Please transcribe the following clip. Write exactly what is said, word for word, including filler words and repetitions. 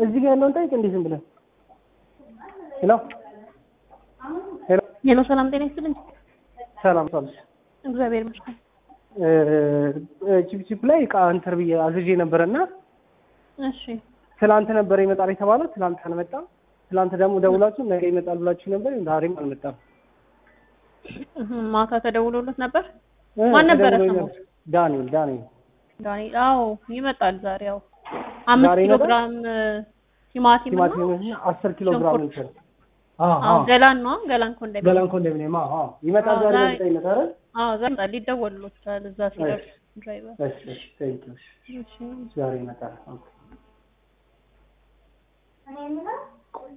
እዚህ ጋር ያለውን ጠይቅ እንዴ ዝም ብለን ሄሎ ሄሎ ሄሎ ሰላም ጤና ይስጥልኝ ሰላም ሰላም እግዚአብሔር ይመስገን እ ቺፕ ቺፕ ላይ ቃ አንተር ብዬ አዝዤ ነበርና እሺ ትላንት ነበር ይመጣል የተባለው ትላንት አልመጣም ትላንት ደግሞ ደውላችሁ ነገ ይመጣል ብላችሁ ነበር ዛሬም አልመጣም ማታ ተደውሎለት ነበር ማን ነበር ሰሞኑን ዳንኤል ዳንኤል ዳንኤል አዎ ይመጣል ዛሬ ያው አምስት ኪሎ ግራም ቲማቲም ቲማቲም አስር ኪሎ ግራም እንትን አዎ ገላን ነው ገላን ኮንዶሚኒየም ገላን ኮንዶሚኒየም አዎ ይመጣል ዛሬ ይመጣል ይመጣል አዎ ዛሬ ሊደወልሎታል እዛ ሲደርስ ድራይቨር እሺ ቴንክ ዩ ዛሬ ይመጣል ኦኬ